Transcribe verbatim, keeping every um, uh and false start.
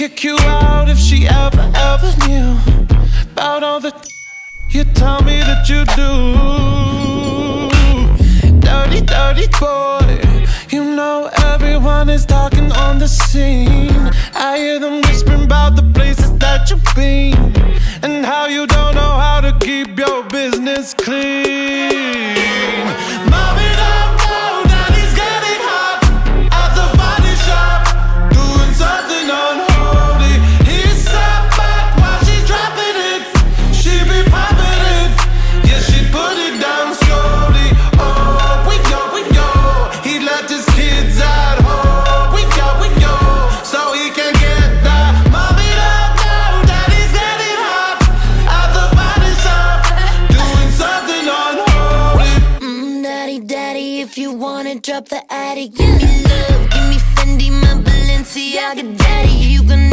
kick you out if she ever, ever knew about all the you tell me that you do. Dirty, dirty boy, you know everyone is talking on the scene. I hear them whispering about the places that you've been and how you don't know how to keep your business clean. Mommy, don't know that he's getting hot at the body shop, doing something unholy. He's sat back while she's dropping it. She be popping it, yeah, she put it down slowly. Oh, we go, we go. He left his kids at home. We go, we go, so he can get that. Mommy, don't know that he's getting hot at the body shop, doing something unholy. Mm, daddy, daddy, if you wanna drop the attic, give me love, give me Fendi, my Balenciaga, daddy, you can